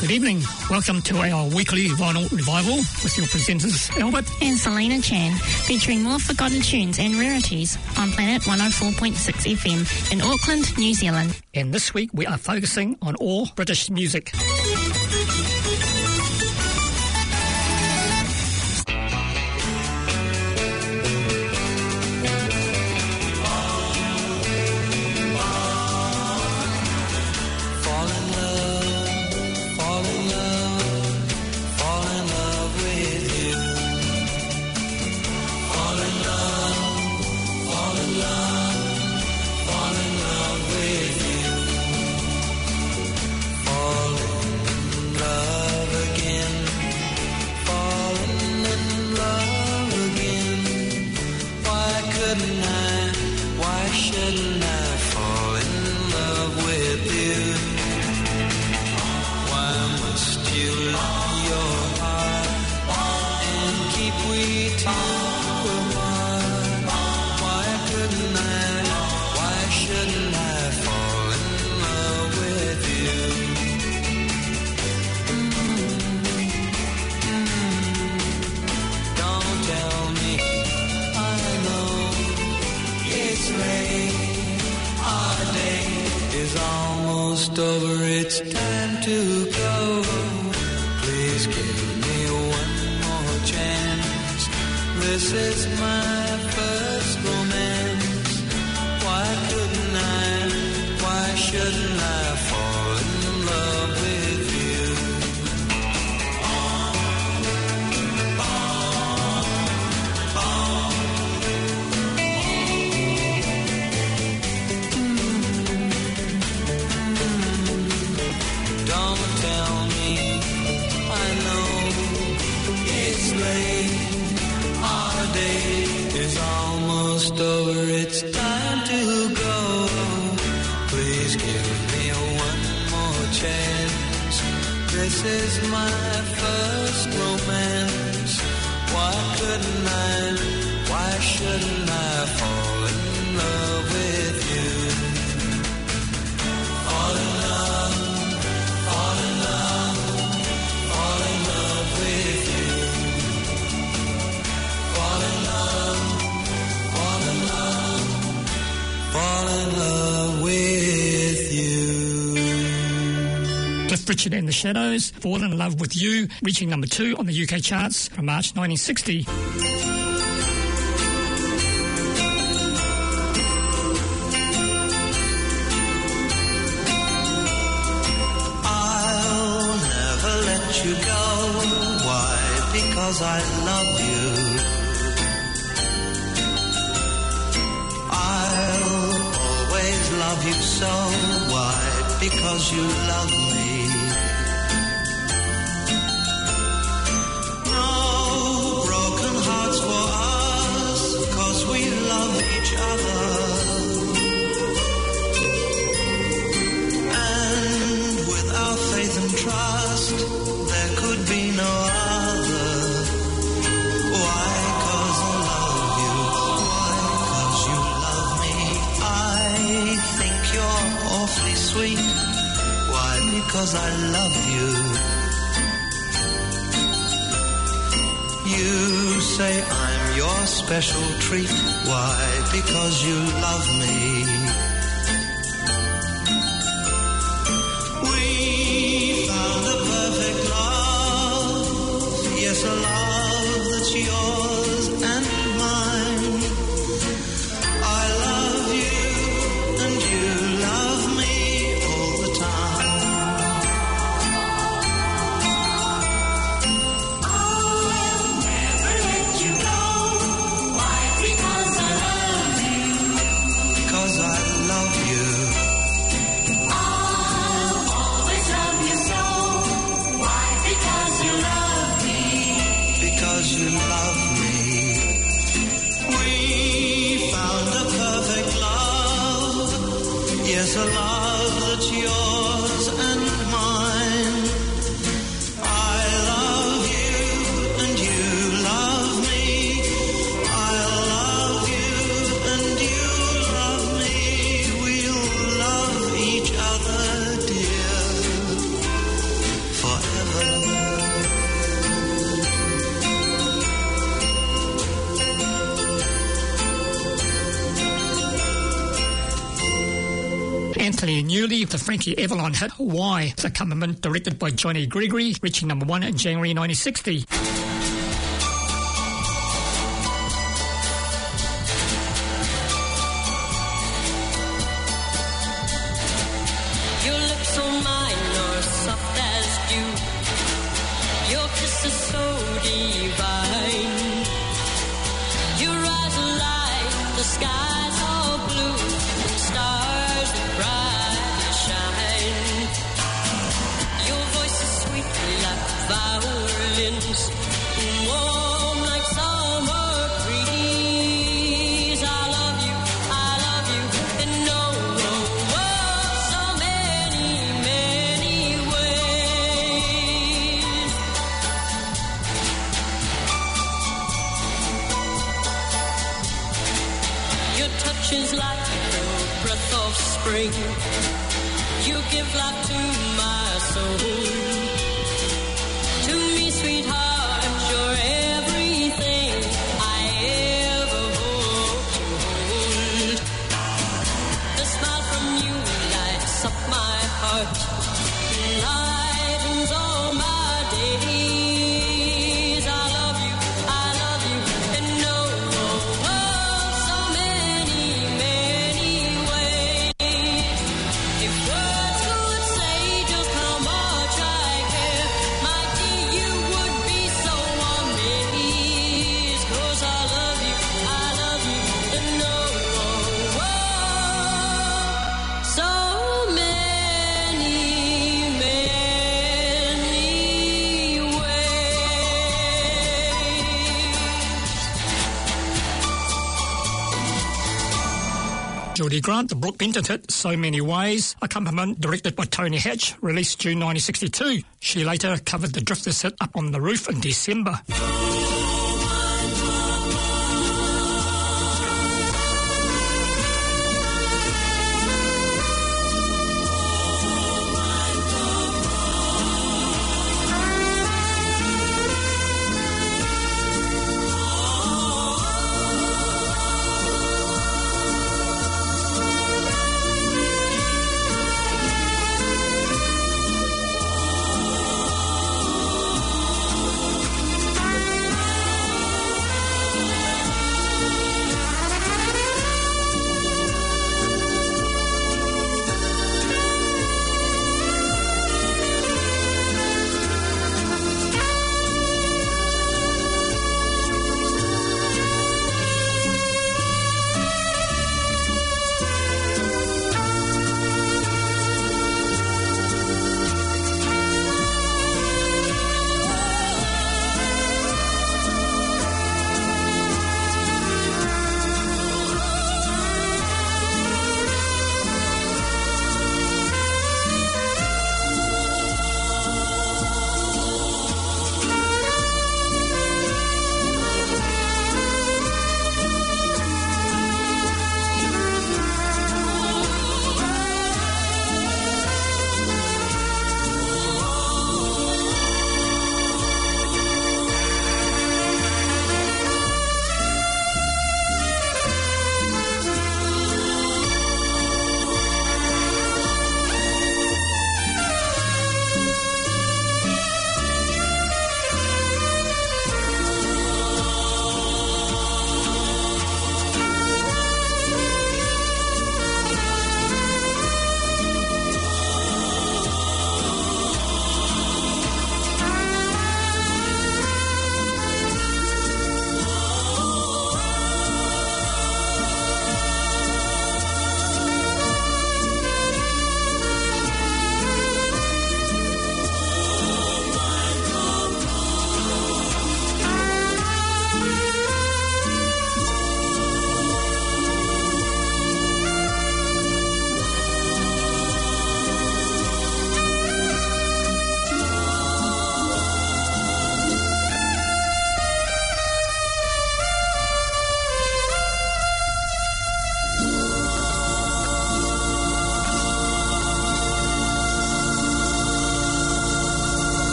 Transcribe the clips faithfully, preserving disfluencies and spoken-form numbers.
Good evening. Welcome to our weekly vinyl revival with your presenters Albert and Selena Chan, featuring more forgotten tunes and rarities on Planet one oh four point six F M in Auckland, New Zealand. And this week we are focusing on all British music. Over, it's time to go. Please give me one more chance. This is my first romance. Why couldn't I, why shouldn't I fall in love with you? Over, it's time to go. Please give me one more chance. This is my first romance. Why couldn't I, why shouldn't I fall in love with you? Fall in love, fall in love, fall in love with you. Fall in love, fall in love with you. Cliff Richard and the Shadows, Fall in Love with You, reaching number two on the U K charts from March nineteen sixty. I'll never let you go. Why? Because I love you. Love you so, why? Because you love me. No broken hearts for us, 'cause we love each other. And without faith and trust, there could be no other. Why? 'Cause I love you. Why? 'Cause you love me. I think you're awfully sweet. Why? Because I love you. You say I'm your special treat. Why? Because you love me. We found a perfect love. Yes, a love that's yours and mine. I love you and you love me all the time. I'll never let you go. Why? Because I love you. Because I love you. I'll always love you so. Why? Because you love me. Because you love me. We found a perfect love. Yes, a love that's yours and mine. I love you and you love me. I love you and you love me. We'll love each other, dear, forever. Anthony Newley, the Frankie Avalon hit Why, the accompaniment directed by Johnny Gregory, reaching number one in January nineteen sixty. Your lips on mine are soft as dew. Your kiss is so divine. Your eyes are like the skies all blue, and stars that brightly shine. Your voice is sweet like violins, warm like summer breeze. I love you, I love you, and no, no, oh, so many, many ways. Your touch is like the breath of spring. You give life to my soul. To me, sweetheart, you're everything I ever hope to hold. The smile from you lights up my heart, lightens all my days. I love you, I love you, and no, oh, oh, so many, many ways. If words could say just how much I care, my dear, you would be so amazed. 'Cause I love you, I love you, and no, oh, oh, so many, many ways. Geordie Grant, the Brooke Benton hit So Many Ways, accompaniment directed by Tony Hatch, released June nineteen sixty-two. She later covered the Drifters hit Up on the Roof in December. I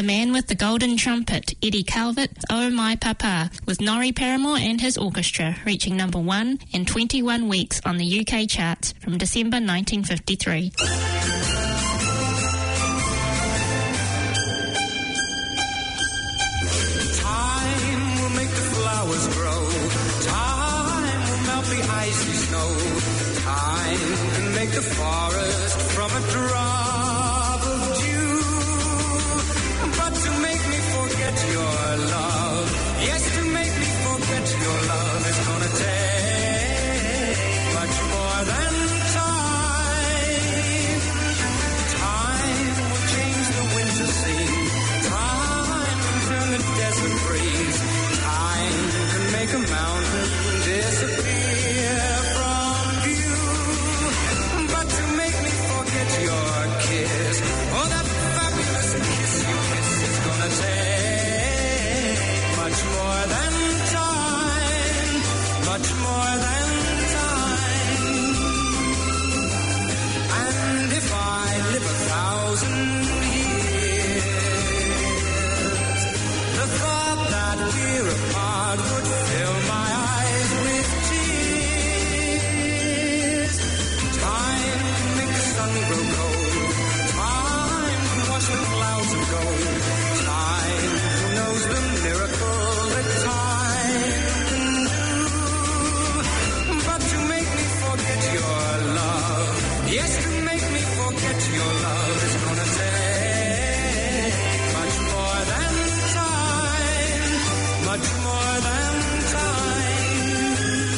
The Man with the Golden Trumpet, Eddie Calvert, Oh My Papa, with Norrie Paramore and his orchestra, reaching number one in twenty-one weeks on the U K charts from December nineteen fifty-three. Time will make the flowers grow. Time will melt the icy snow. Time can make the forest from a drop of dew. But to make me forget your love, yes, to make me forget your love is gonna take much more than time. Time will change the winter scene. Time can turn the desert breeze. Time can make a mountain disappear from view. But to make me forget your kiss, oh, that fabulous kiss you kiss is gonna take much more than time, much more than time. And if I live a thousand years, the thought that we're apart would fill my eyes with tears. Time can make the sun grow cold. Time can wash the clouds of gold. Time knows the miracle that time can do. But to make me forget your love, yes, to make me forget your love is gonna take much more than time, much more than time.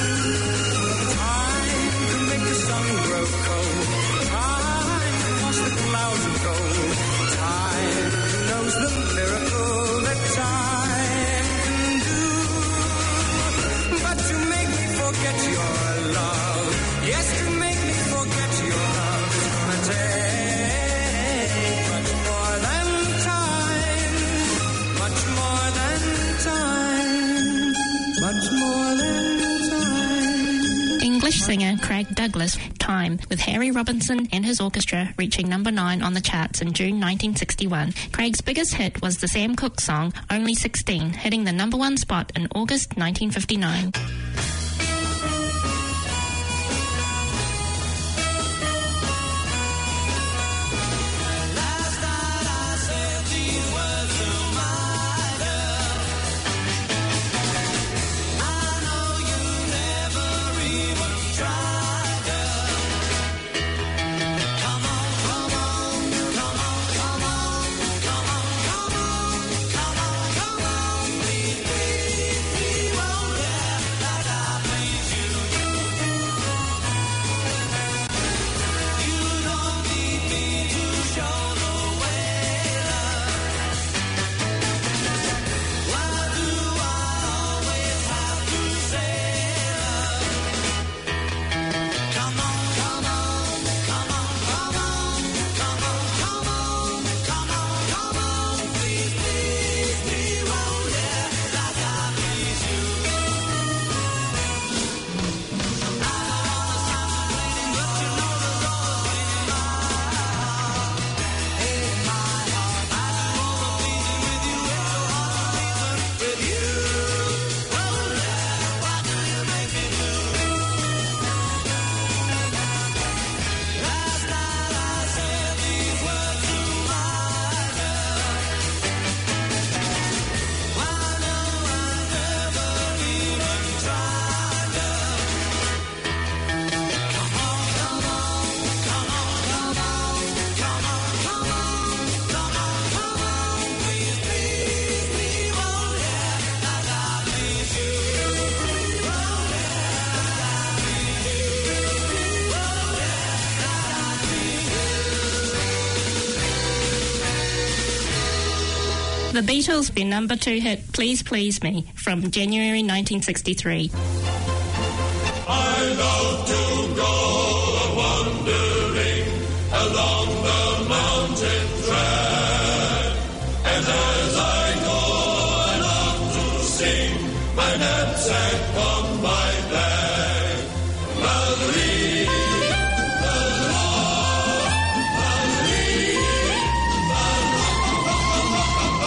Time can make the sun grow cold. Time can wash the clouds of gold. Time knows the miracle that time can do. But to make me forget your love, yes, to make me forget your love is gonna take much more than time, much more than time, much more than time. English singer Craig Douglas, Time, with Harry Robinson and his orchestra, reaching number nine on the charts in June nineteen sixty-one. Craig's biggest hit was the Sam Cooke song, Only sixteen, hitting the number one spot in August nineteen fifty-nine. Last night I said these words to my girl. I know you never even tried, girl. Come on, come on, come on, come on, come on, come on, come on, come on, please, please, please, won't let like I please you. You don't need me to show the way, love. Why do I always have to say, love? Come on, come on, come on, come on, come on, come on, come on, come on, please, please, please, won't let like I please you. I don't wanna stop complaining, but you know there's always pain in my heart. In my heart, I do all the pleasing with you. It's so hard to reason with you. Won't let, why do you make me blue? Last night I said these words to my girl. Why know I never even tried, girl. Come on, come on, come on, come on, come on, come on, come on, come on, please, please, please, won't let like I please you. Won't let like I please you. Won't let like I please you. The Beatles, their number two hit, Please Please Me, from January nineteen sixty-three. I love to go a-wandering along the mountain track. And as I go, I love to sing my knapsack on my back. Marie, Marie, Marie,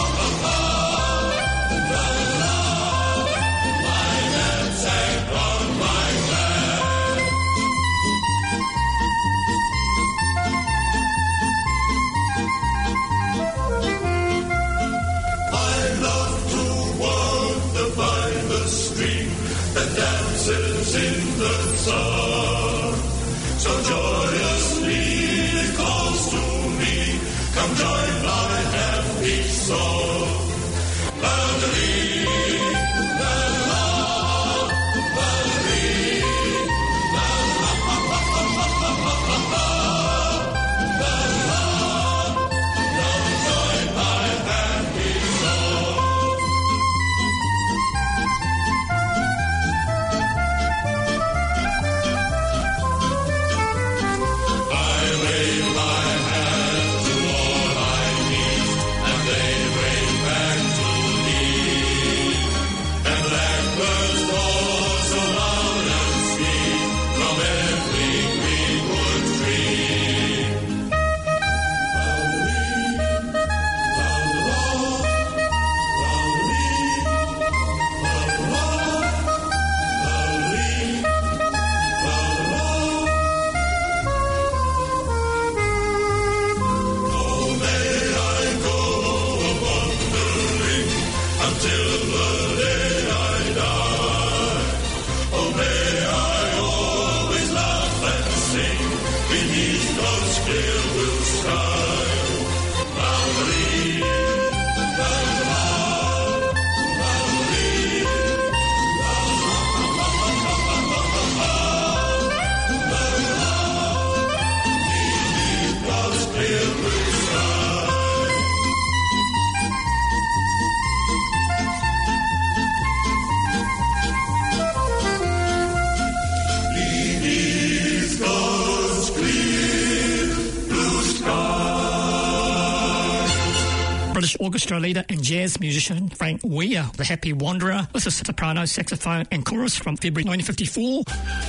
British orchestra leader and jazz musician Frank Weir, The Happy Wanderer, with a soprano, saxophone and chorus from February nineteen fifty-four.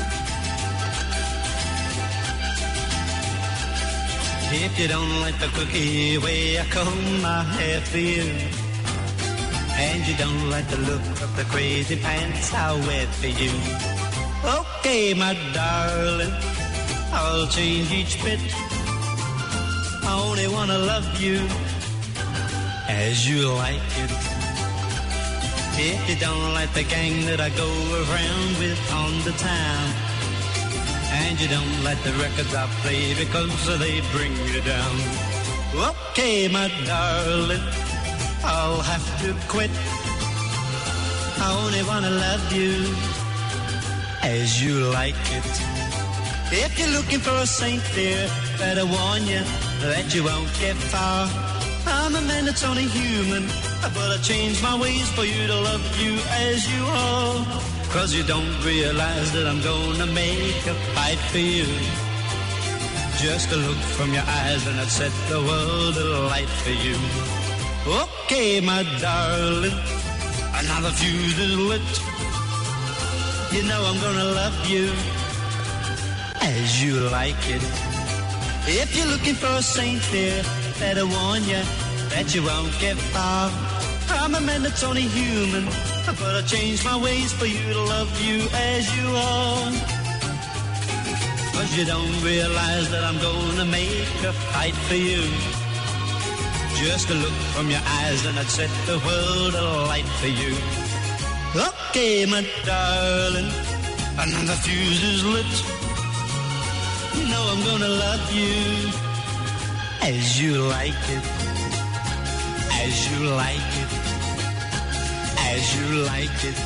If you don't like the cookie way I comb my hair for you, and you don't like the look of the crazy pants I wear for you, okay, my darling, I'll change each bit. I only wanna love you as you like it. If you don't like the gang that I go around with on the town, and you don't like the records I play because they bring you down, okay, my darling, I'll have to quit. I only wanna love you as you like it. If you're looking for a saint, dear, better warn you that you won't get far. I'm a man that's only human, but I change my ways for you to love you as you are. Cause you don't realize that I'm gonna make a fight for you. Just a look from your eyes and I'd set the world alight for you. Okay, my darling, another fuse is lit. You know I'm gonna love you as you like it. If you're looking for a saint, dear, better warn you that you won't get far. I'm a man that's only human, but I change my ways for you to love you as you are. Cause you don't realize that I'm gonna make a fight for you. Just a look from your eyes and I'd set the world alight for you. Okay, my darling, another fuse is lit. You know I'm gonna love you as you like it, as you like it, as you like it.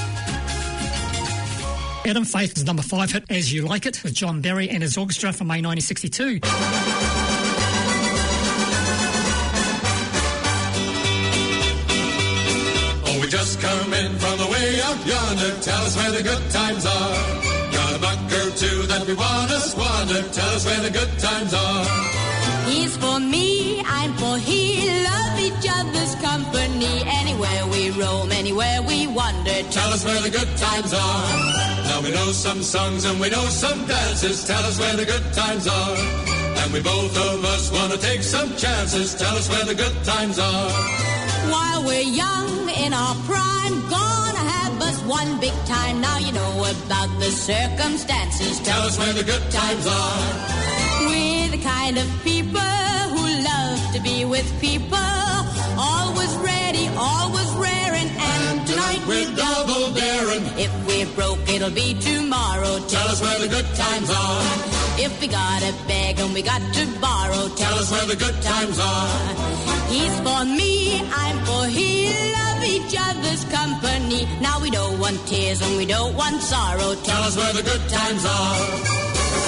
Adam Faith's number five hit, As You Like It, with John Barry and his orchestra from May nineteen sixty-two. Oh, we just come in from the way out yonder. Tell us where the good times are. Got a buck or two that we wanna squander. Tell us where the good times are. He's for me, I'm for he. Love each other's company. Anywhere we roam, anywhere we wander. Tell us where the good times are. Now we know some songs and we know some dances. Tell us where the good times are. And we both of us want to take some chances. Tell us where the good times are. While we're young in our prime, gonna have us one big time. Now you know about the circumstances. Tell us where the good times are. We're the kind of people who love to be with people. Always ready, always raring. And tonight we're double daring. If we're broke, it'll be tomorrow. Tell us where the good times are. If we got a bag and we got to borrow. Tell us where the good times are. He's for me, I'm for he. Love each other's company. Now we don't want tears and we don't want sorrow. Tell us where the good times are.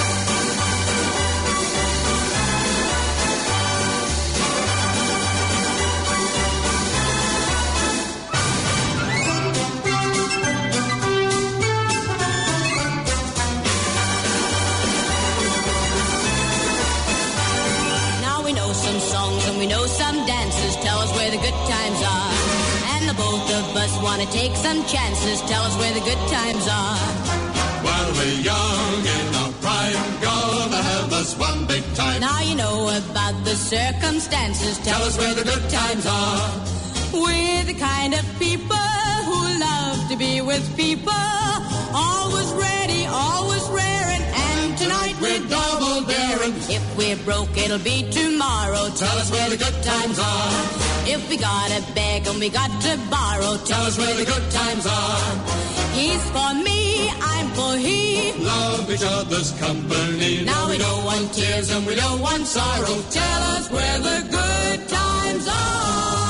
We know some dances, tell us where the good times are. And the both of us want to take some chances, tell us where the good times are. While we're young in our prime, gonna have us one big time. Now you know about the circumstances, tell, tell us where the good times are. We're the kind of people who love to be with people. Always ready, always raring. And tonight we're double daring. If we're broke, it'll be tomorrow. Tell us where the good times are. If we got a bag and we got to borrow. Tell us where the good times are. He's for me, I'm for he. Love each other's company. Now we don't want tears and we don't want sorrow. Tell us where the good times are.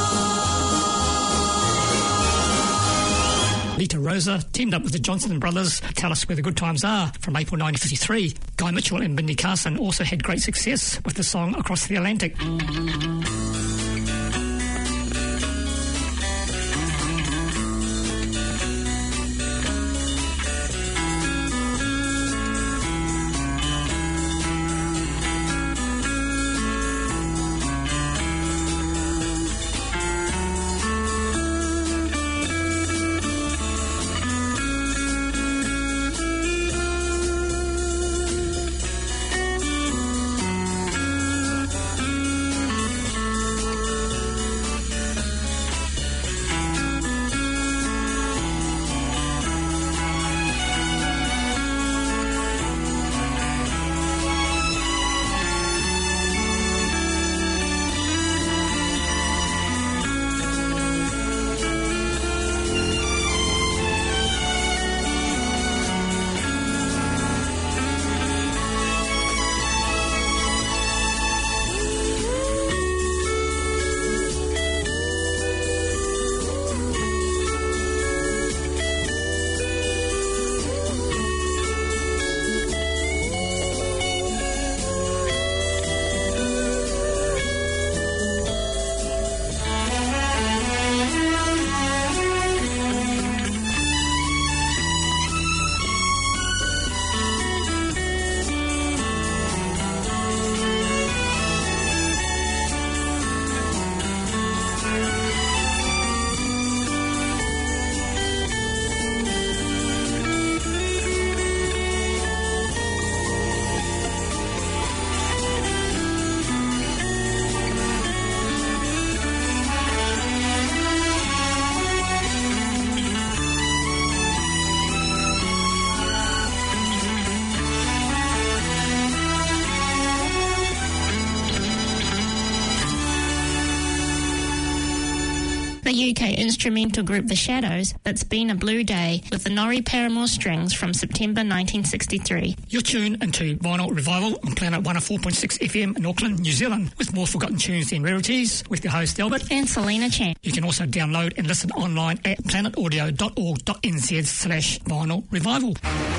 Lita Rosa teamed up with the Johnson Brothers to Tell Us Where the Good Times Are from April nineteen fifty-three. Guy Mitchell and Bindi Carson also had great success with the song Across the Atlantic. The U K instrumental group The Shadows, It's Been a Blue Day, with the Norrie Paramore Strings from September nineteen sixty-three. You're tuned into Vinyl Revival on Planet one oh four point six F M in Auckland, New Zealand, with more forgotten tunes than rarities, with your host Albert and Selena Chan. You can also download and listen online at planetaudio.org.nz slash vinyl revival.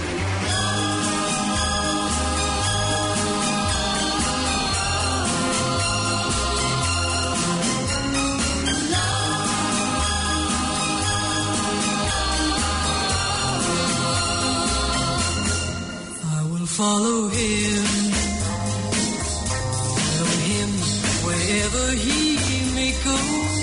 Follow him, follow him wherever he may go.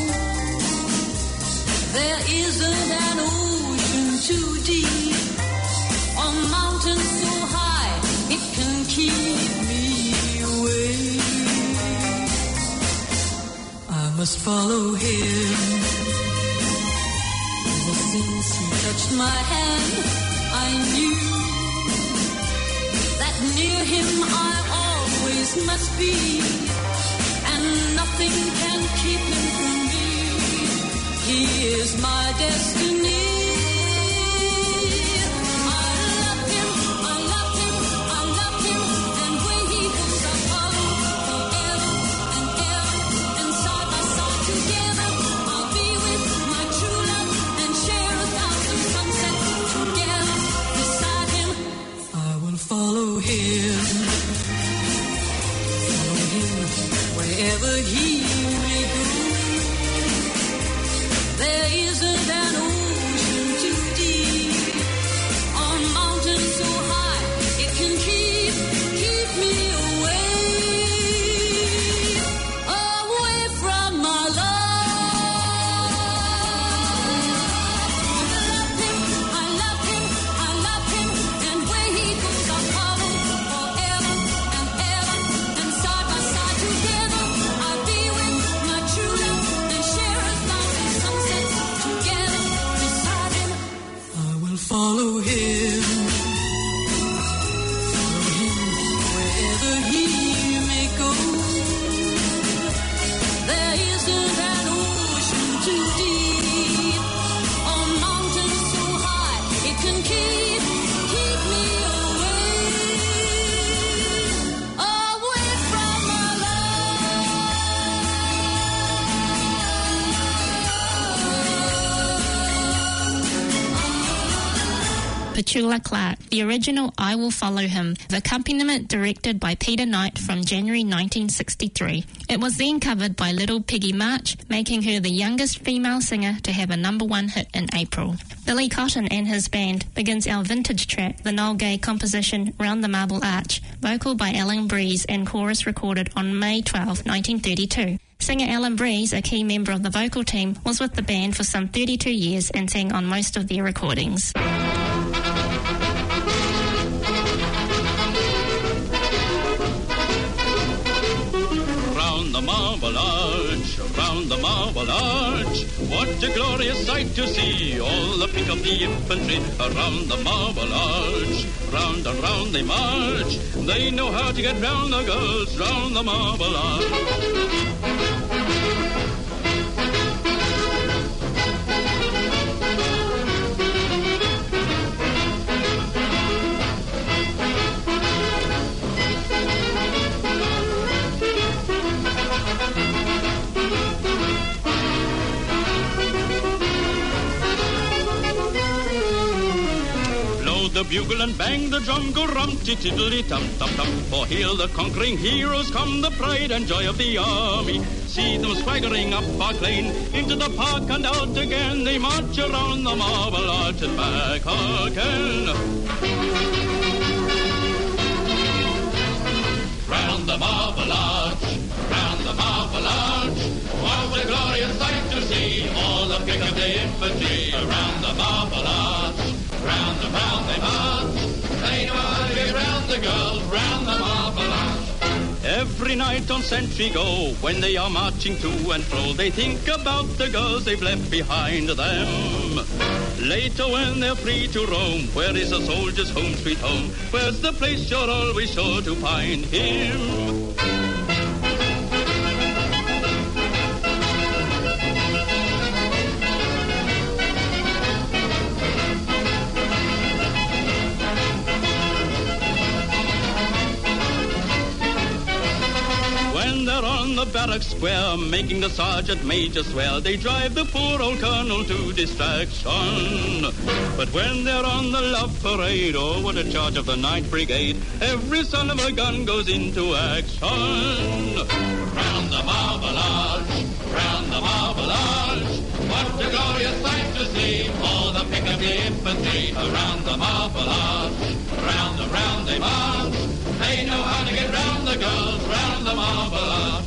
There isn't an ocean too deep, or mountain so high it can keep me away. I must follow him. Ever since he touched my hand, I knew near him I always must be, and nothing can keep him from me. He is my destiny. I love him, I love him, I love him, and where he goes I'll follow forever and ever, and side by side together I'll be with my true love and share a thousand sunsets together beside him. I will follow him, follow him wherever he may go. There isn't an ocean too deep, or mountain so high it can keep, keep me away, away from my love. I love him, I love him, I love him, and where he goes I'll follow forever and ever, and side by side together I'll be with my true love and share a thousand sunsets together beside him. I will follow him, follow him wherever he may go. There isn't an ocean too deep, or mountain so high it can keep, keep me away, away from my Petula Clark, the original I Will Follow Him, the accompaniment directed by Peter Knight from January nineteen sixty-three. It was then covered by Little Peggy March, making her the youngest female singer to have a number one hit in April. Billy Cotton and his band begins our vintage track, the Noel Gay composition Round the Marble Arch, vocal by Alan Breeze and chorus recorded on May twelfth, nineteen thirty-two. Singer Alan Breeze, a key member of the vocal team, was with the band for some thirty-two years and sang on most of their recordings. Round the Marble Arch, round the Marble Arch, what a glorious sight to see, all the pick of the infantry around the Marble Arch. Round and round they march, they know how to get round the girls round the Marble Arch. The bugle and bang the drum, go rum-ti-tiddly-tum-tum-tum. For here the conquering heroes come, the pride and joy of the army. See them swaggering up Park Lane, into the park and out again. They march around the Marble Arch and back again. Round the Marble Arch, round the Marble Arch, what a glorious sight to see, all the pick of the infantry around the Marble Arch. Round and round they march, they know how to get round the girls round the Marble Arch. Every night on sentry go, when they are marching to and fro, they think about the girls they've left behind them. Later when they're free to roam, where is a soldier's home sweet home? Where's the place you're always sure to find him? barrack square, making the sergeant major swear they drive the poor old colonel to distraction. But when they're on the love parade, oh, what a charge of the ninth Brigade, every son of a gun goes into action. Round the Marble Arch, round the Marble Arch, what a glorious sight to see, all the Piccadilly infantry around the Marble Arch. Round and round they march, they know how to get round the girls, round the Marble Arch.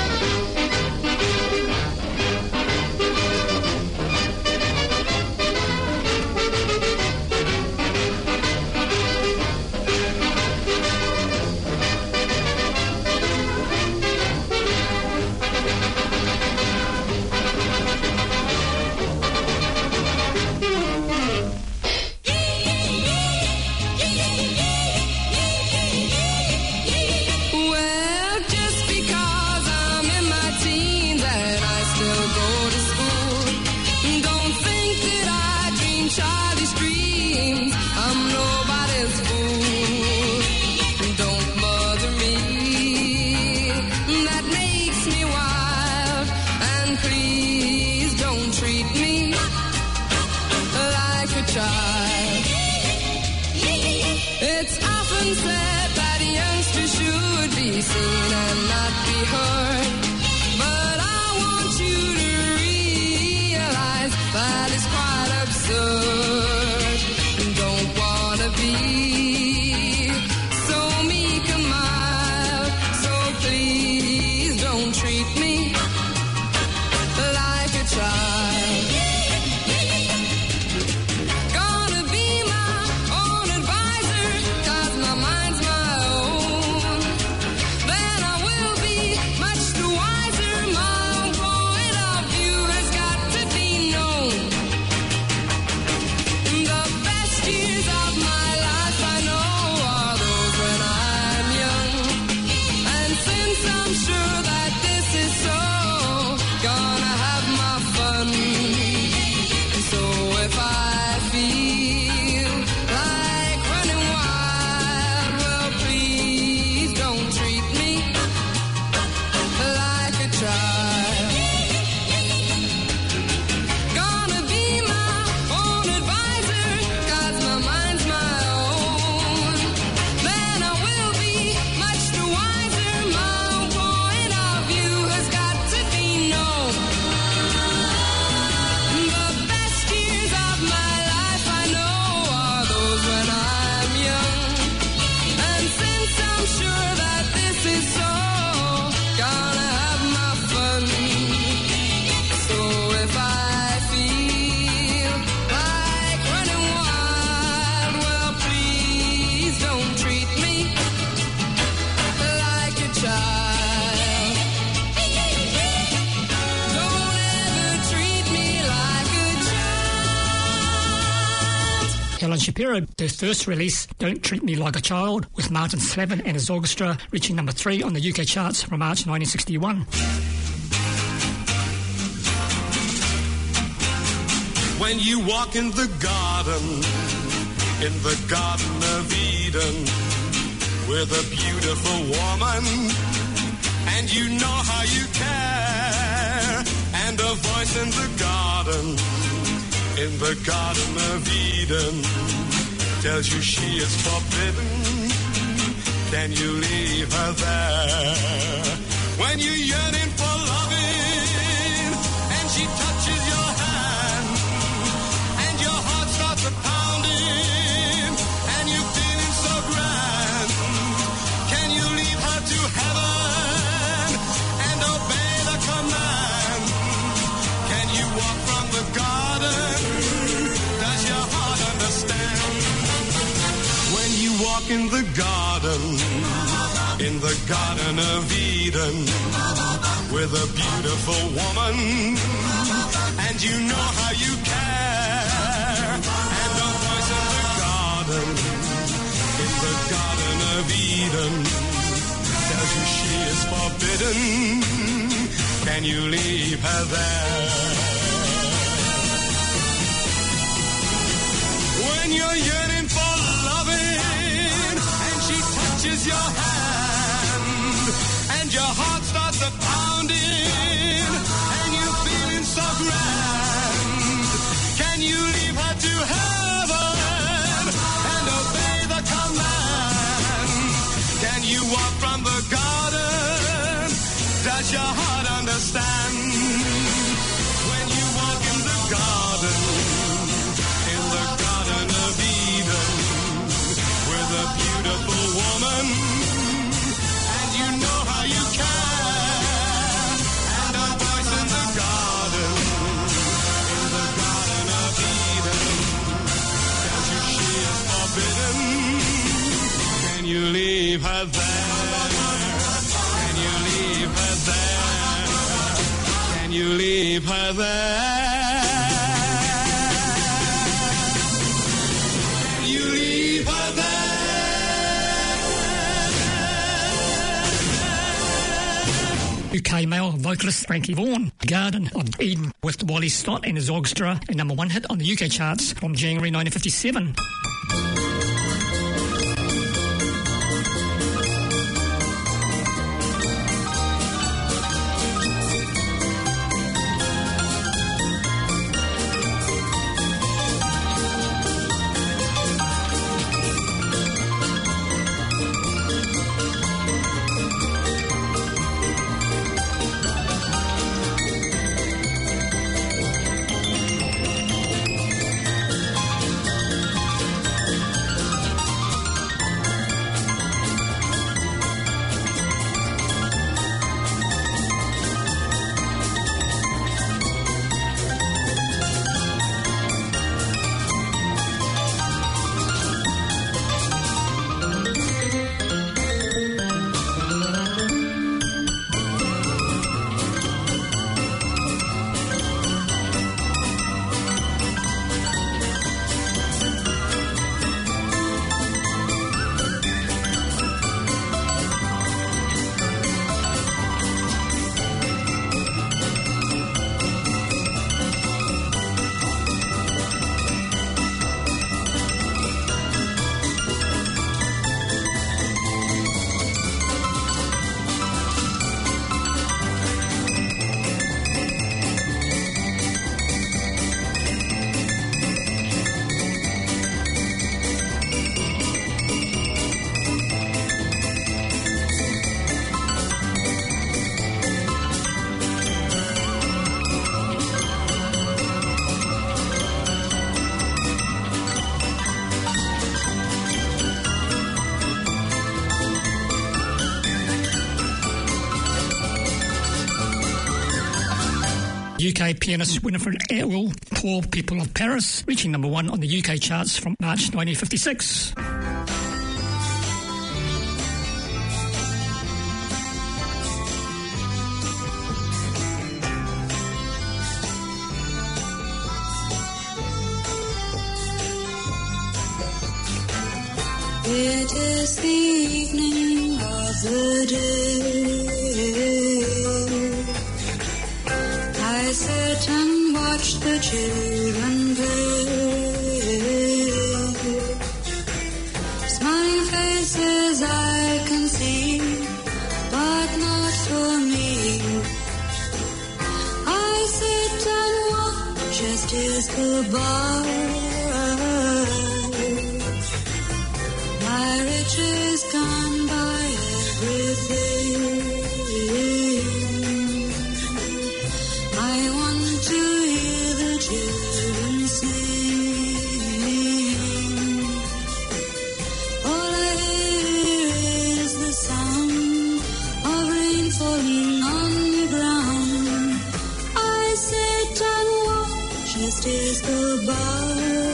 Helen Shapiro, their first release, Don't Treat Me Like a Child, with Martin Slavin and his orchestra, reaching number three on the U K charts from March nineteen sixty-one. When you walk in the garden, in the Garden of Eden, with a beautiful woman, and you know how you care, and a voice in the garden, in the Garden of Eden, tells you she is forbidden. Can you leave her there? When you're yearning for loving, and she touches your hand, and your heart starts a pounding, and you're feeling so grand, can you leave her to heaven and obey the command? Can you walk from the garden? Does your heart understand? When you walk in the garden, in the Garden of Eden, with a beautiful woman, and you know how you care, and a voice in the garden, in the Garden of Eden, tells you she is forbidden. Can you leave her there? When you're yearning for loving, and she touches your hand, and your heart starts a pounding, her there? Can you leave her there? Can you leave her there? Can you leave her there? U K male vocalist Frankie Vaughan, Garden of Eden, with Wally Stott and his orchestra, a number one hit on the U K charts from January nineteen fifty-seven. U K pianist Winifred Atwill, Poor People of Paris, reaching number one on the U K charts from March nineteen fifty-six. It is the evening of the day. I sit and watch the children play. Smiling faces I can see, but not for me. I sit and watch as tears go by. My riches gone by everything. I want to hear the children sing. All I hear is the sound of rain falling on the ground. I sit and watch as days go by.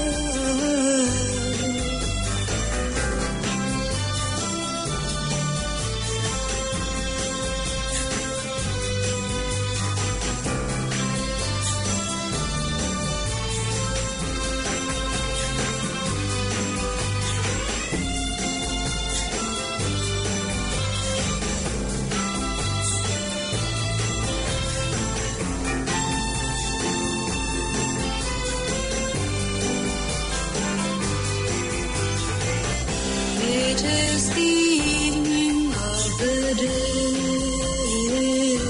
It is the evening of the day.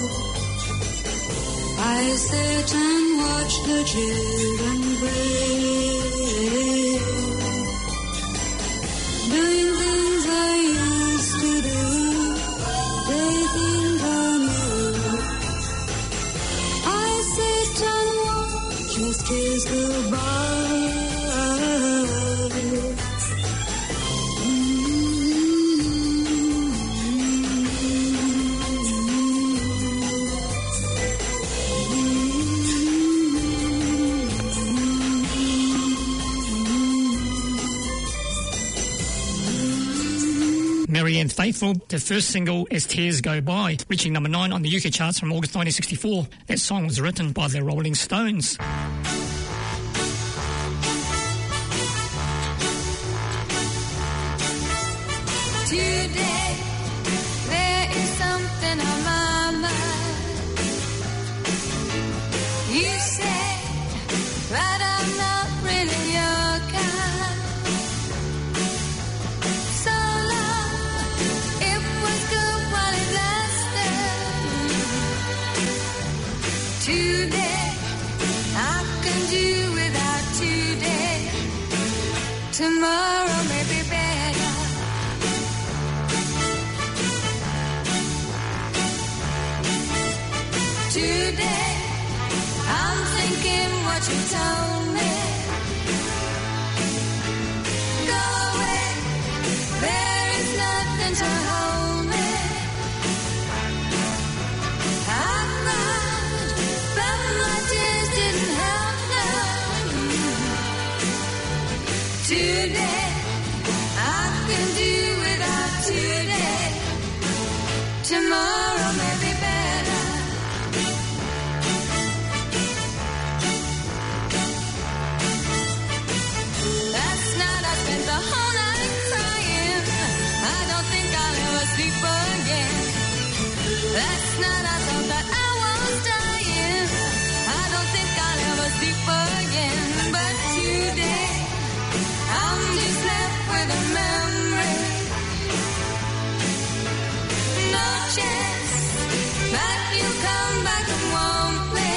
I sit and watch the children play, doing things I used to do. They think I'm new. I sit and watch as days go by. Mary Marianne Faithfull, their first single, As Tears Go By, reaching number nine on the U K charts from August nineteen sixty-four. That song was written by the Rolling Stones. Today, there is something on my mind. You say that I'm not really your kind. So long, it was good while it lasted. Today, I can do without today. Tomorrow may be better. Today, I'm thinking what you told me. Go away, there is nothing to hold me. I'm right, but my tears didn't help now. Today, I can do without today. Tomorrow may be better. The whole night crying, I don't think I'll ever sleep again. Last night I thought that I was dying, I don't think I'll ever sleep again. But today, I'm just left with a memory. No chance that you'll come back and want me.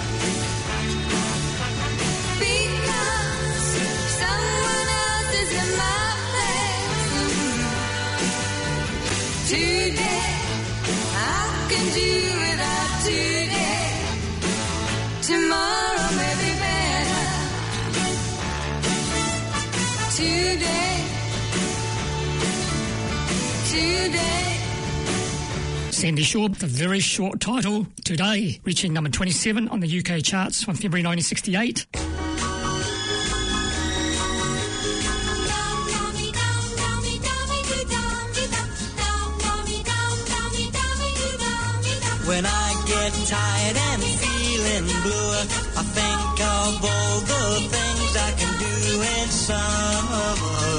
Because someone is in my place. Today, I can do without today. Tomorrow may be better. Today, today. Sandy Shaw, the very short title, Today, reaching number twenty-seven on the U K charts from February nineteen sixty-eight. When I get tired and feeling blue, I think of all the things I can do in summer.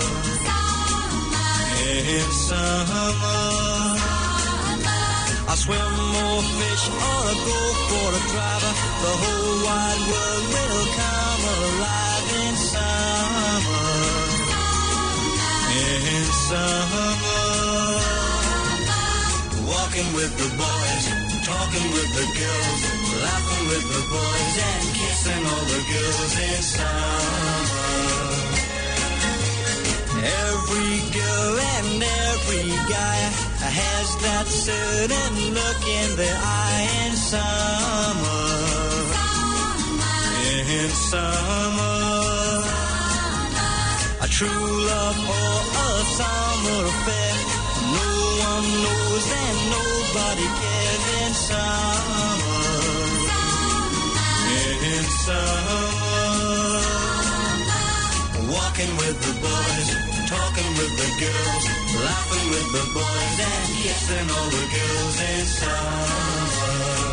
In summer. I swim or fish or I go for a drive. The whole wide world will come alive in summer. In summer. Walking with the boys, talking with the girls, laughing with the boys and kissing all the girls in summer. Every girl and every guy has that certain look in their eye in summer. In summer. A true love or a summer affair. No one knows and nobody cares in summer. In summer. Walking with the boys, talking with the girls, laughing with the boys and kissing all the girls in summer.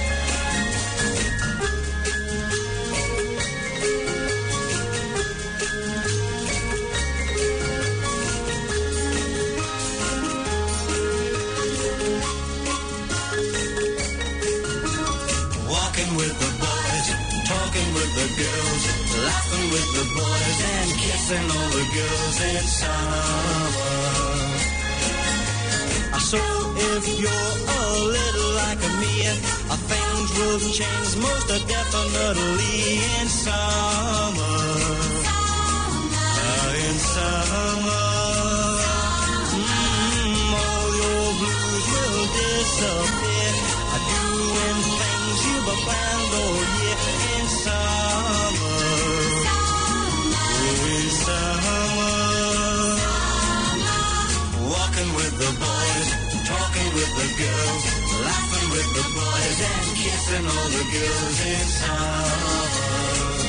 With the boys, talking with the girls, laughing with the boys and kissing all the girls in summer. So if you're a little like me, things will change most definitely in summer. Uh, in summer. Mm, all your blues will disappear. Doing things you've planned all year in summer. Oh, in summer. Walking with the boys, talking with the girls, laughing with the boys and kissing all the girls in summer.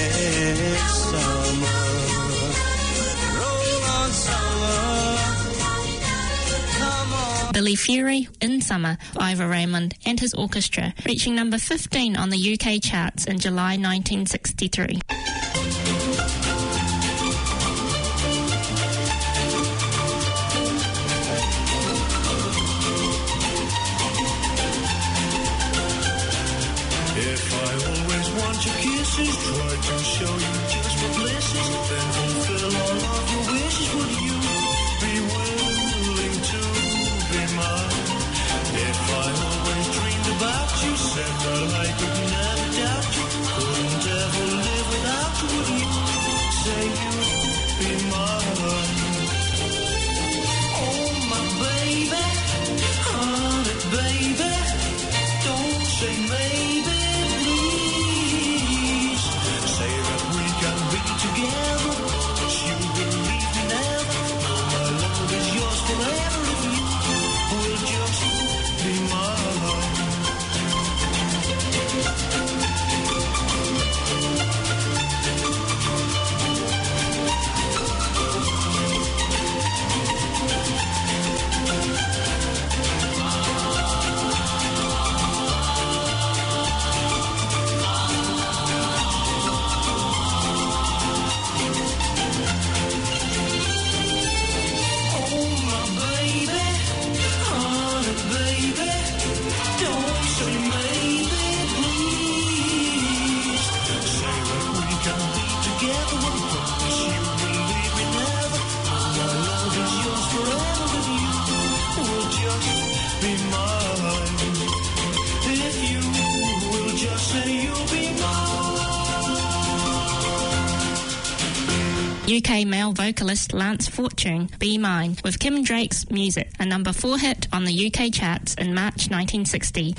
In summer. Roll on summer. Billy Fury, In Summer, Ivor Raymond and his orchestra, reaching number fifteen on the U K charts in July nineteen sixty-three. If I always want your kisses, try to show you just what bliss is, then fulfill all of your wishes. Would you be willing to be mine? If I always dreamed about you, said that I could never doubt you, couldn't ever live without you, would you say you'd be mine? Oh my baby, honey baby, don't say maybe. Together, but you will leave me never. No, my love is yours forever if you will just be mine. U K male vocalist Lance Fortune, Be Mine, with Kim Drake's music, a number four hit on the U K charts in March nineteen sixty.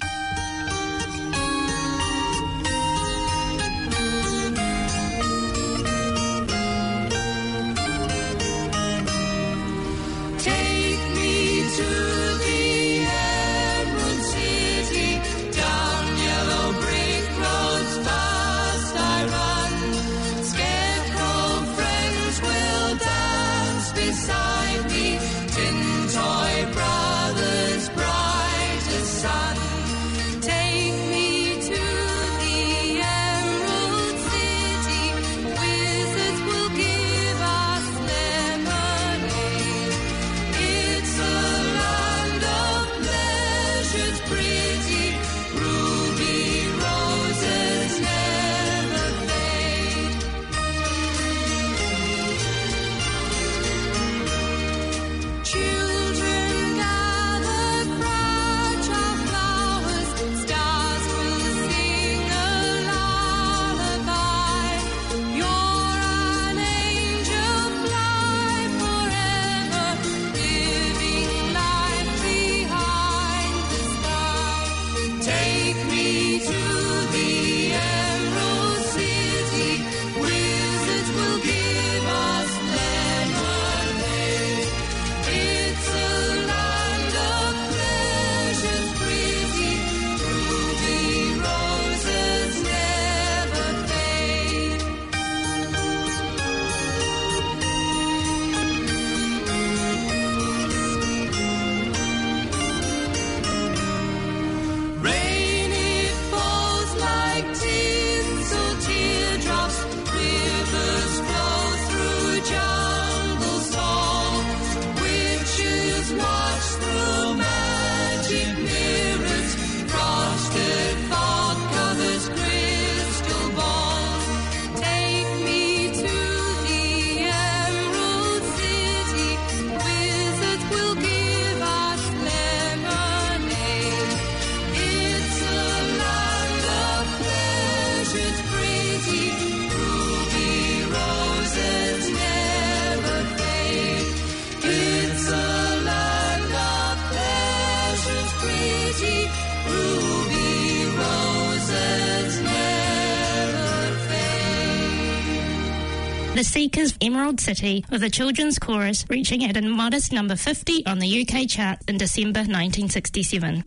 The Seekers' Emerald City, with the children's chorus reaching at a modest number fifty on the U K chart in December nineteen sixty-seven.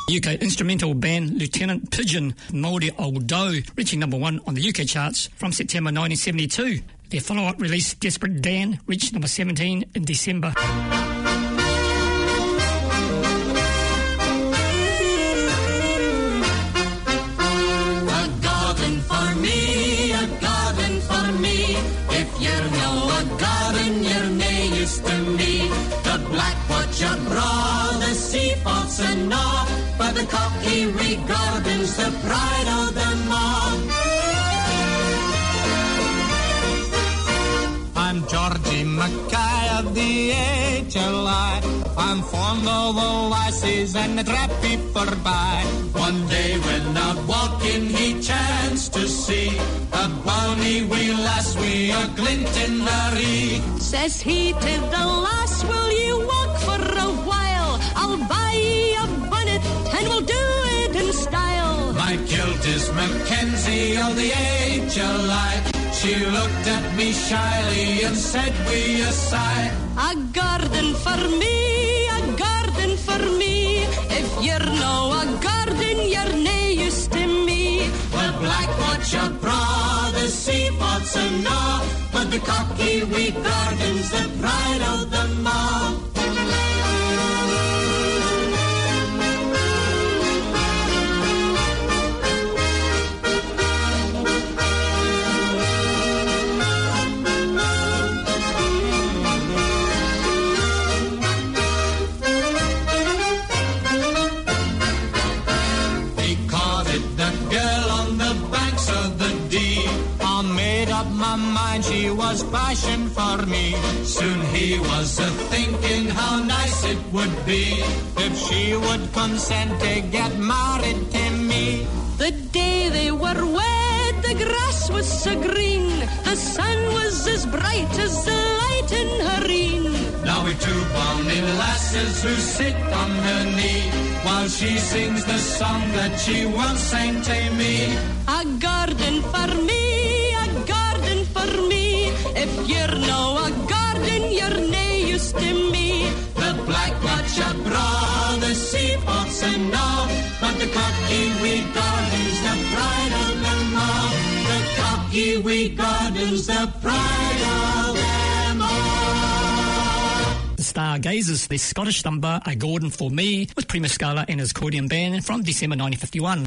U K instrumental band Lieutenant Pigeon, Māori Old Dough, reaching number one on the U K charts from September nineteen seventy-two. Their follow-up release, Desperate Dan, reached number seventeen in December. And all, but the cocky regarding's the pride of them all. I'm Georgie Mackay of the H L I. I'm fond of the lassies and the trap people by. One day when out walking he chanced to see a bonny wee lass wi' a glint in her ee. Says he to the lass, will you walk for a while? I'll buy ye a bonnet and we'll do it in style. My kilt is Mackenzie of the H L I. She looked at me shyly and said wi' a sigh, a garden for me, a garden for me. If you're no a garden, you're nae use to me. The black watch abroad, the sea pots and all, but the cocky wee garden's the pride of them all. She was passion for me. Soon he was a-thinking how nice it would be if she would consent to get married to me. The day they were wed, the grass was so green, the sun was as bright as the light in her een. Now we've two bonny lasses who sit on her knee while she sings the song that she once sang to me. A garden for me, a garden for me. If you're no a garden, you're nae use to me. The black watch abroad, the sea pots and all, but the cocky wee garden's the pride of them all. The cocky wee garden's the pride of them all. The Stargazers, their Scottish number, A Gordon for Me, with Prima Scala and his accordion band from December nineteen fifty-one.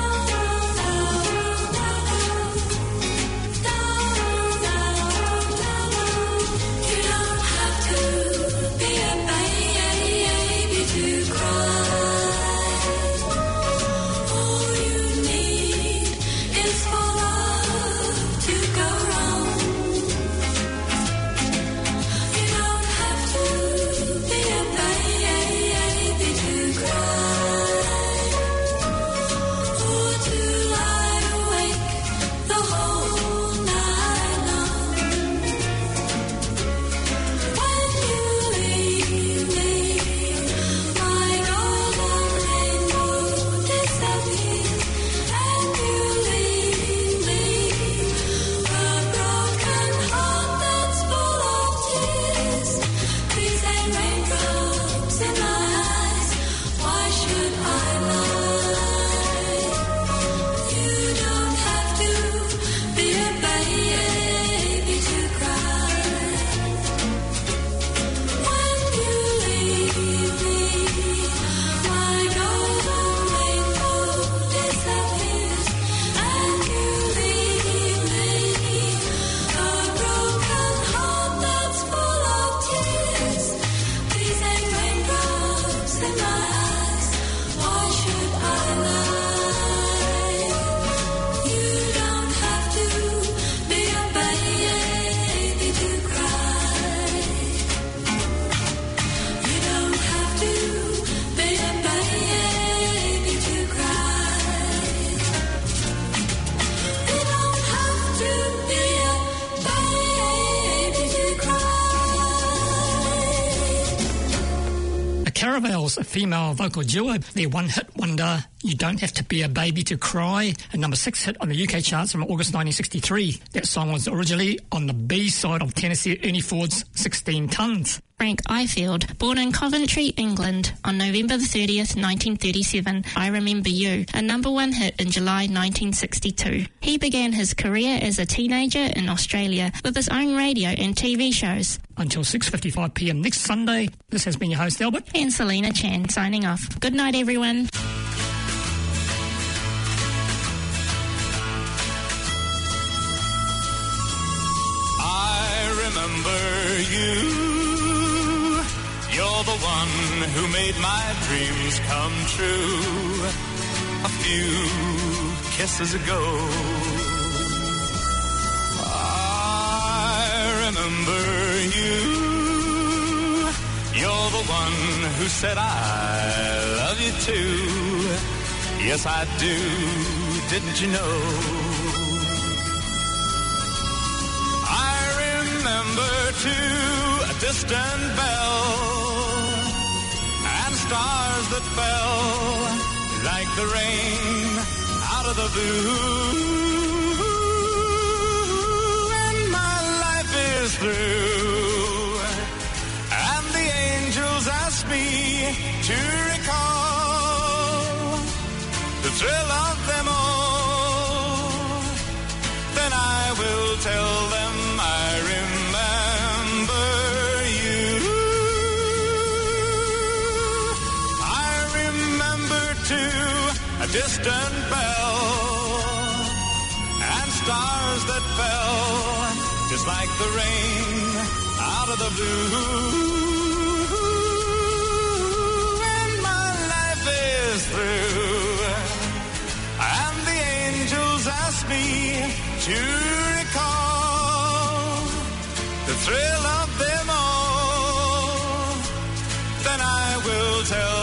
Caravels, a female vocal duo, their one-hit wonder, You Don't Have to Be a Baby to Cry, a number six hit on the U K charts from August nineteen sixty-three. That song was originally on the B side of Tennessee Ernie Ford's sixteen tons. Frank Ifield, born in Coventry, England, on November the thirtieth, nineteen thirty-seven, I Remember You, a number one hit in July nineteen sixty-two. He began his career as a teenager in Australia with his own radio and T V shows. Until six fifty-five p m next Sunday, this has been your host, Albert. And Selena Chan, signing off. Good night, everyone. I remember you. You're the one who made my dreams come true a few kisses ago. I remember you. You're the one who said I love you too. Yes, I do. Didn't you know? I remember too a distant bell and stars that fell like the rain out of the blue. And my life is through, and the angels ask me to recall the thrill of them all. Then I will tell them I remember you. I remember too a distant bell and stars that fell just like the rain out of the blue. And my life is through, and the angels ask me to recall the thrill of them all. Then I will tell